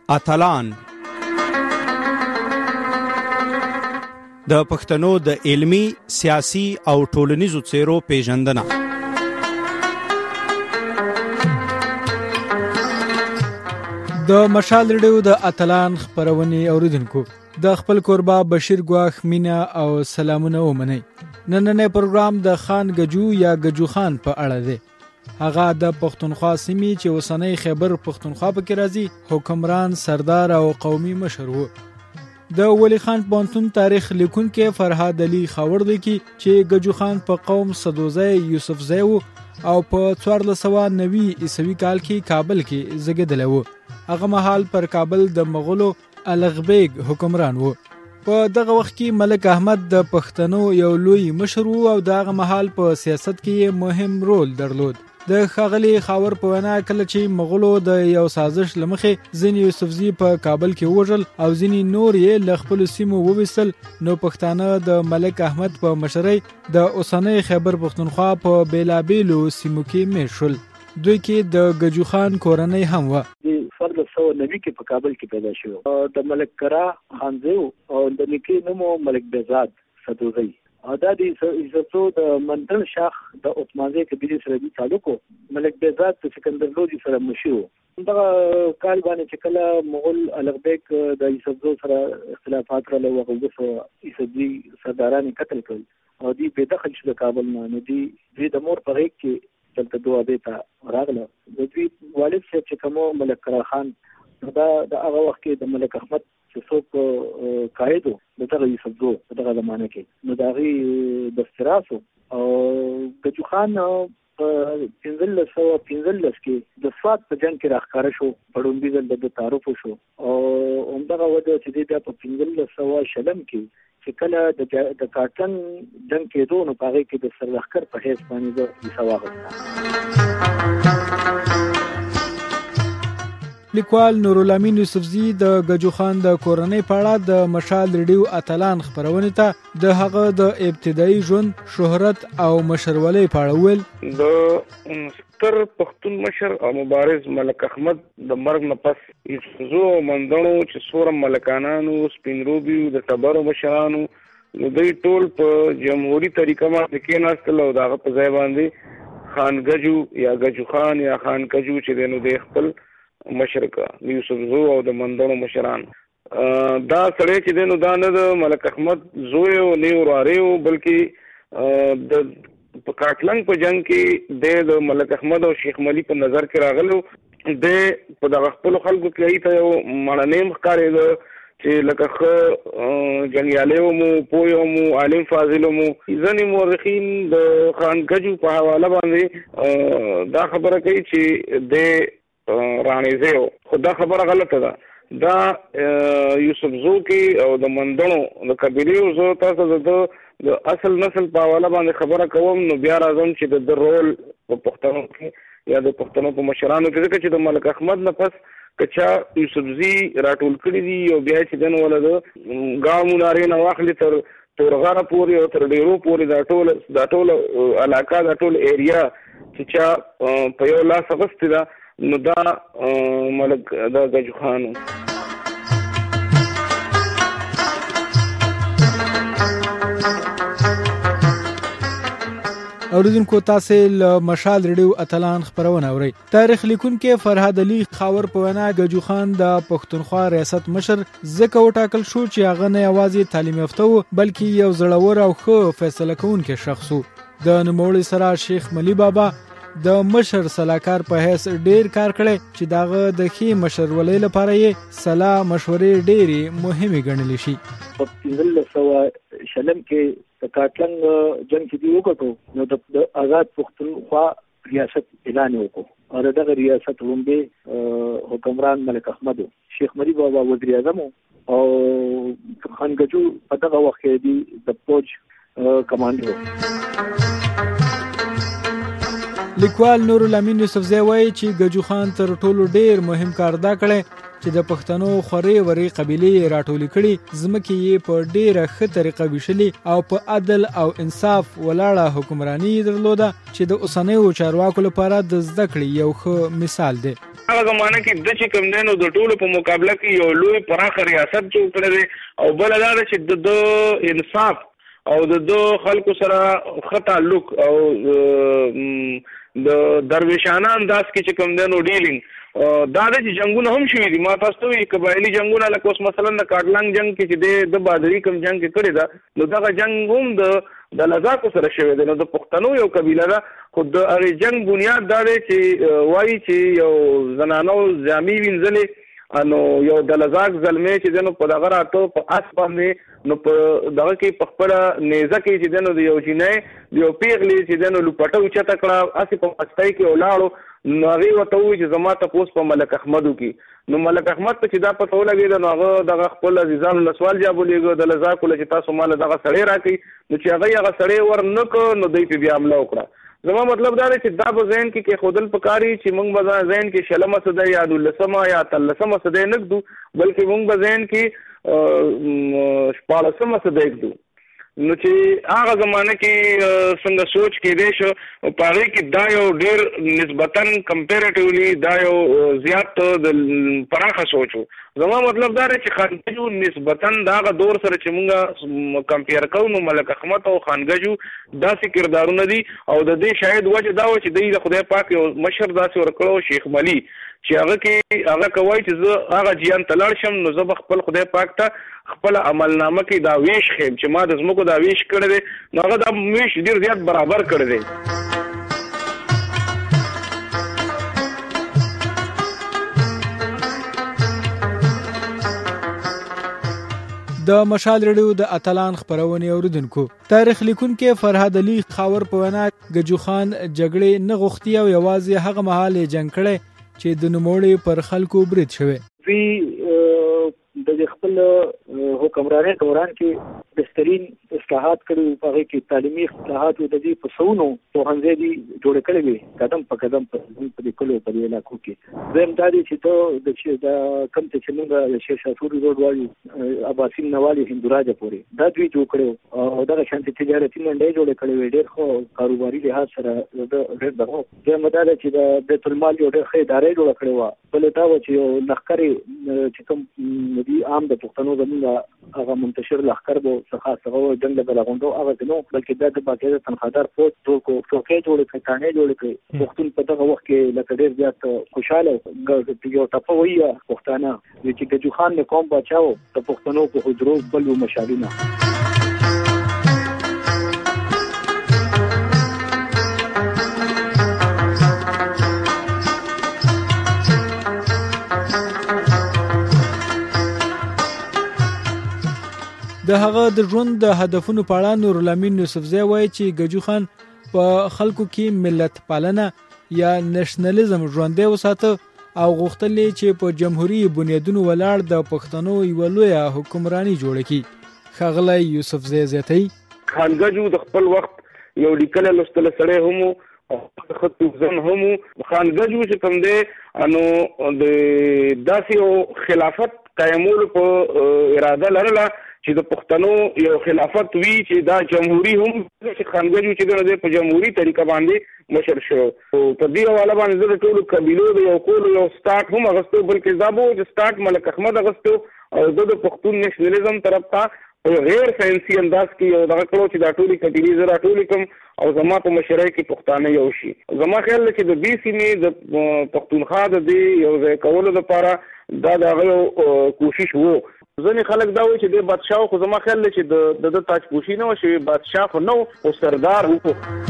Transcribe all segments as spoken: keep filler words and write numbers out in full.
اتلان د پښتنو د علمی، سیاسي او ټولنیزو څیرو پیژندنه. د مشال ریډیو د اتلان خبرونې اوریدونکو د خپل کوربه بشیر ګواخ مینا او سلامونه ومنئ. نننې پروګرام د خان گجو یا گجو خان په اړه دی. هغه د پښتونخوا سیمې چې اوسنۍ خیبر پښتونخوا پکې راځي حکمران، سردار او قومي مشر و. د ولی خان پوهنتون تاریخ لیکونکی فرهاد علي خاور لیکي چې گجو خان په قوم سدوزی یوسفزی و او په څوارلس سوه نوي عیسوي کال کې کابل کې زیږیدلی و. هغه مهال پر کابل د مغولو الغبیګ حکمران و. په دغه وخت کې ملک احمد د پښتنو یو لوی مشر و او دغه مهال په سیاست کې مهم رول درلود. د ښاغلي خاور په وینا کله چې مغولو د یو سازش له مخې ځینې یوسفزي په کابل کې ووژل او ځینې نور یې له خپلو سیمو وویستل، نو پښتانه د ملک احمد په مشرۍ د اوسنۍ خیبر پښتونخوا په بیلابیلو سیمو کې میشت شول. دوی کې د گجو خان کورنۍ هم وه. څوارلس سوه نوي کې په کابل کې پیدا شو. د ملک کرا خانزی او د نیکه نوم ملک بهزاد سدوزی. دا د عیسوي د منډل شاخ د عثماني قبیلې سره د تعلق ملک بهزاد په سکندر لودي سره مشي و. دا کال باندې چې کله مغول الغبیک د عیسوي سره اختلافات را لوغه وسو عیسوي سرداران قتل کړل او دی په داخل شو د کابل نه دی د مور په غیږ کې دلته دوه بیت راغله. د دې والد چې کومو ملک کرا خان دا د هغه وخت کې د ملک احمد چې څوک قائد د دغه یوسفزو په دغه زمانه کې نو د هغې دستراسو او گجو خان په پنځلس سوه پنځلس کې د سوات په جنګ کې راښکاره شو، په ړومبي ځل د تعارف وشو او همدغه وجه چې دی بیا په پنځلس سوه شلم کې چې کله د کاټن جنګ کېدو نو په هغې کې د سرلښکر په حیث باندې زه حصه واخیسته. لیکوال نورالامین یوسفزي د گجو خان د کورنۍ په اړه د مشال ریډیو اتلان خبرونې ته د هغه د ابتدایي ژوند، شهرت او مشرولۍ په اړه وویل. د ستر پښتون مشر او مبارز ملک احمد د مرګ نه پس یوسفزو او مندڼو چې څومره ملکانانو، سپین روبي د ټبرو مشرانو نو دوی ټول په جمهوري طریقه باندې کېناستل او د هغه په ځای باندې خان گجو یا گجو خان یا خان گجو چې دی نو دی خپل مشرکا یوسفزو او د مندڼو مشران. دا سړی چې دی نو دا نه د ملک احمد زوی او نه وراره و بلکې د په کاټلنګ په جنګ کې دی د ملک احمد او شیخ ملي په نظر کې راغلو. دی په دغه خپلو خلکو کې ته یو مړنی ښکارېده چې لکه ښه جنګیالی وم، پوه وم، عالم فاضل وم. ځینې مورخین د خان گجو په حواله باندې دا خبره کوي چې دی رانیزه و، خو دا خبره غلطه ده. دا یوسفزو کې او د مندڼو د قبیلې زه تاسو د اصل نسل په حواله باندې خبره کوم نو بیا راځم چې د رول په پښتنو کې یا د پښتنو په مشرانو کې ځکه چې د ملک احمد نه پس که چا یوسفزي راټول کړي دي او بیا چې دن ولا د ګاو منارې نه واخلي تر تورغره پورې او تر ډیرو پورې دا ټول دا ټول علاقه دا ټول ایریا چې چا په یو لاس اغوستې ده نو دا ملک دا گجو خانو. اوریدونکو تاسې له مشال ریډیو اتلان خبرونه اورئ. تاریخ لیکونکی فرهاد علي خاور په وینا گجو خان د پښتونخوا ریاست مشر ځکه وټاکل شو چې هغه نه یوازې تعلیم یافته و بلکې یو زړور او ښه فیصله کوونکی شخص و. د نوموړي سره شیخ ملي بابا د مشر سلاکار په حیث ډیر کار کړی چې داغه د ښې مشرولۍ لپاره یې سلا مشورې ډیرې مهمې ګڼلی شي. په پنځلس سوه شلم کې د کاټلنګ جنګ چې دی وکړو نو د آزاد پښتونخوا ریاست اعلان وکړو او دغه ریاست لومړی حکمران ملک احمد و، شیخ ملي بابا وزیر اعظم او خان گجو په دغه وخت کې دی د فوج کمانډر. لیکوال نورالامین یوسفزی وایي چې گجو خان تر ټولو ډیر مهم کار دا کړی چې د پښتنو خورې ورې قبیلې یې راټولې کړي، ځمکې یې په ډیره ښه طریقه ویشلې او په عدل او انصاف ولاړه حکمراني یې درلوده چې د اوسنیو چارواکو لپاره د زده کړې یو ښه مثال دی. هغه زمانه کې د چې کوم دینو د ټولو په مقابله کې یو لوی پراخ ریاست جوړ کړی او بل دا چې د انصاف او د خلکو سره ښه تعلق او د درویشانه انداز کې چې کوم دینو ډیلینګ دا د جنگونه هم شوي دي. ما تاسو ته وایي قبایلي جنگونه لکه اوس مثلا د کاټلنګ جنگ کې چې د بادري کوم جنگ کې کړی ده نو دغه جنگ هم د د لزاکو سره شوی دی. نو د پښتنو یو قبیله ده خو د هغې جنگ بنیاد دا دی چې وایي چې یو زنانو جامې وینځلې نو یو د لزاک زلمی چې دی نو په دغه راته په اس باندې نو په دغه کې په خپله نیزه کې چې دی نو د یو جینۍ د یو پیغلې چې دی نو لوپټه اوچته کړه هسې په مستۍ کې ولاړو نو هغې ورته ووایي چې زما تپوس په ملک احمد وکړي. نو ملک احمد ته چې دا پته ولګېده نو هغه دغه خپل عزیزانو له سوال جواب ولېږه د لزاکو له چې تاسو ما له دغه سړی راکړئ نو چې هغه هغه سړی ور نه کړ نو دوی پې بیا حمله وکړه. زما مطلب دا دی چې دا به ذهن کې کېښودل پکار وي چې موږ به ذهن کې شلمه صدۍ یا دولسمه یا اتلسمه صدۍ نه ږدو بلکې موږ به ذهن کې شپاړسمه صدۍ ږدو. نو چې هغه زمانه کې څنګه سوچ کېدی شو په هغې کې دا یو ډېر نسبتاً کمپیریټیولی دا یو زیات د پراخه سوچ و. زما مطلب دا دی چې خانګجو نسبتاً د هغه دور سره چې موږ کمپیر کوو نو ملک احمد او خانګجو داسې کردارونه دي او د دې شاید وجه دا و چې دوی د خدای پاک یو مشر داسې ورکړی شیخ ملي چې هغه کې هغه کوي چې زه هغه جیان ته لاړ شم نو زه به خپل خدای پاک ته خپل عملنامه کې دا ویش خیم چې ما د ځمکو دا ویش کړی دی نو هغه دا ویش ډېر زیات برابر کړی دی. د مشال رډیو د اتلان خبرونه اوریدونکو تاریخ لیکونکو فرهاد علي خاور په وینا ګجو خان جګړې نه غوښتي او یوازې هغه مهال جنگ کړي چې د نوموړي پر خلکو برید شوی. د خپل حکمرانۍ دوران کې بهترین اصلاحات کړي په هغه کې تعلیمي اصلاحات او د دې په سونو پوهنځي دي جوړ کړي وي قدم په قدم په دې کلو په دې علاقو کې زم دا دي چې ته د چې دا کم ته موږ د شیخ شاتوري روډ والی عباسین نوالی هندوراجه پورې دا دوی جوړ کړو او دا شانتي تجارتي منډي جوړ کړي وي ډېر خو کاروباري لحاظ سره د ډېر دغه زم دا دي چې د بیت المال یو ډېر ښه ادارې جوړ کړي و بل دا و چې یو لخرې چې کوم دی عام د پښتنو زموږ هغه منتشر لخر بو څخه څنګه جنگ له غونډو هغه نو بلکې دا د باقاعده تنخوادار فوج جوړ کو څوکۍ جوړ کړي کانې جوړ کړي پښتون په دغه وخت کې لکه ډېر زیات خوشاله یو ټاپه وایي پښتانه چې ګجو خان نه کوم بچاو د پښتنو په حجرو بل مشالونه. د هغه د ژوند د هدفونو په اړه نور الامین یوسفزی وایي چې ګجو خان په خلکو کې ملت پالنه یا نېشنلزم ژوندی وساته او غوښتل چې په جمهوریت بنیادونو ولاړ د پښتنو یوه لویه حکمراني جوړه کړي. ښاغلی یوسفزی زیاتوي خانګجو د خپل وخت یو لیکلی لوستلی سړی هم و او خط زن هم و. خانګجو چې کوم دی نو د داسې یو خلافت قیمولو په اراده لرله چې د پښتنو یو خلافت وی چې دا جمهوری هم چې خانګجو چې د په جمهوری طریقه باندې مشر شو او په دې حواله باندې د ټولو قبیلو د یو کول یو سٹارټ هم اغستو بلکې دا بو چې سٹارټ ملک احمد اغستو او د پښتون نېشنلزم طرف ته غیر ساينسي انداز کې یو دغه کړو چې دا ټولي کټیلی زرا ټولي کوم او زما په مشرۍ کې پښتانه یو شي. زما خیال چې د دې سیمې د پښتونخوا د دې یو ځای کولو لپاره دا دغه کوشش وو. ځینې خلک دا وایي چې د بادشاه خو زما خیال چې د د تاج پوشي نه وشي بادشاه خو نو او سردار وو.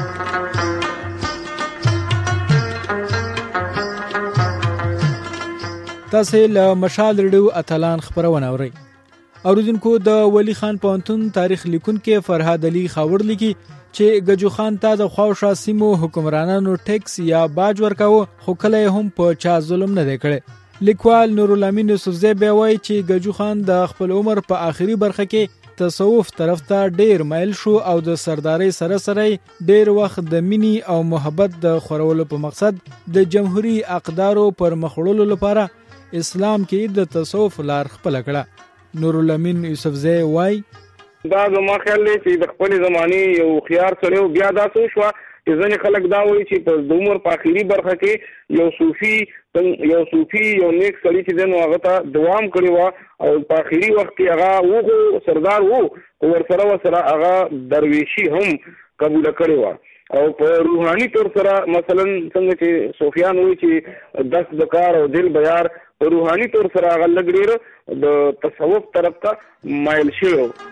تاسو له مشال رډیو اتلان خبرونه اورئ. اوریدونکو د ولی خان پوهنتون تاریخ لیکونکو فرهاد علي خاور لیکي چې ګجو خان ته د خواوشا سیمو حکمرانانو ټیکس یا باج ورکاوه خو کله هم په چا ظلم نه دی کړی. لیکوال نور الامین یوسفزی بیا وایي چې ګجو خان د خپل عمر په آخري برخه کې تصوف طرف ته ډیر مایل شو او د سرداري سره سره ډیر وخت د مینی او محبت د خورولو په مقصد د جمهوریت اقدارو پر مخړولو لپاره اسلام کې د تصوف لار خپل کړه. نور الامین یوسفزی وایي دا زما خیال دی چې د خپل زماني یو خيار سره بیا دا څه شو چې ځنې خلک دا وایي چې په د عمر په اخري برخه کې یو صوفي یو صوفي یو نیک سړي چې دی نو هغه ته دوام کړی وه او په اخري وخت کې هغه وغو سردار و خو ورسره ورسره هغه درویشي هم قبوله کړې وه او په روحاني طور سره مثلا څنګه چې صوفیان وایي چې دست د کار او دل بیار په روحاني طور سره هغه لږ ډېر د تصوف طرف ته مایل شوی و.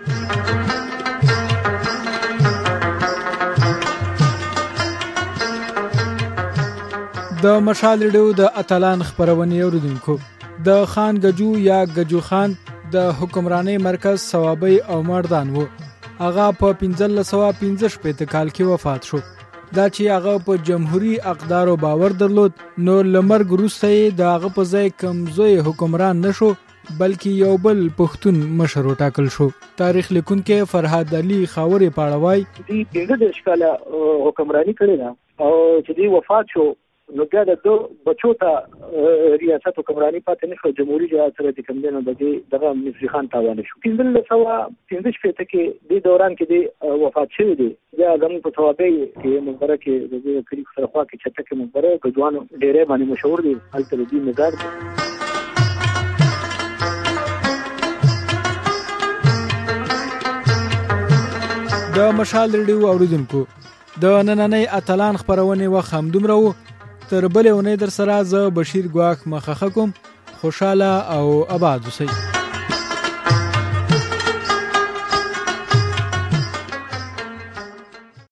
د مشال ریډیو د اتلان خپرونې اوریدونکو، د خان گجو یا گجو خان د حکمرانۍ مرکز ثوابی او مردان و. هغه په پنځلس سوه پنځه شپېته کال کې وفات شو. دا چې هغه په جمهوري اقدارو باور درلود نو له مرګ وروسته یې د هغه په ځای کمزوی حکمران نشو بلکې یو بل پښتون مشر وټاکل شو. تاریخ لیکونکی فرهاد علي خاورې پاړه وایي دوی پنځه دېرش کاله حکمراني کړې ده او چې دوی وفات شو نو بیا د دو بچو ته ریاست حکمراني پاتې نه شو. جمهوري جهاد سره چې کوم دی نو د دې دغه مصري خان تاوانه شو. پنځلس سوه پنځه شپېته کې دې دوران کې دی وفات شوی دی. بیا زموږ په ثوابۍ کې مقبره کې د دې کلي سره خوا کې چټکې مقبره ګجوانو ډېری باندې مشهور دی. هلته د دې مزار دی. د مشال ریډیو اوریدونکو، د نننۍ اتلان خپرونې وخت همدومره و. تر بلې اونۍ در سره زه بشیر ګواښ مخه کوم. خوشحاله او آباد اوسئ.